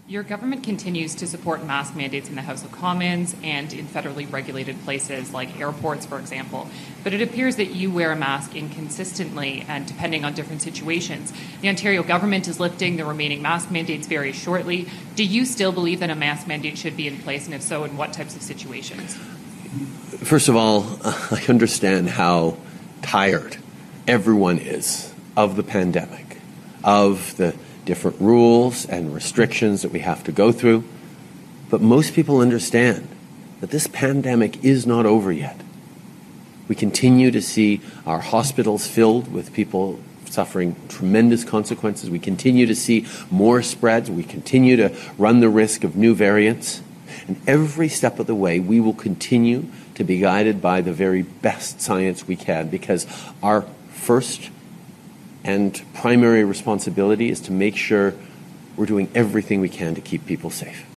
Your government continues to support mask mandates in the House of Commons and in federally regulated places like airports, for example. But it appears that you wear a mask inconsistently and depending on different situations. The Ontario government is lifting the remaining mask mandates very shortly. Do you still believe that a mask mandate should be in place? And if so, in what types of situations? First of all, I understand how tired everyone is of the pandemic, of the different rules and restrictions that we have to go through. But most people understand that this pandemic is not over yet. We continue to see our hospitals filled with people suffering tremendous consequences. We continue to see more spreads. We continue to run the risk of new variants. And every step of the way, we will continue to be guided by the very best science we can, because our first and primary responsibility is to make sure we're doing everything we can to keep people safe.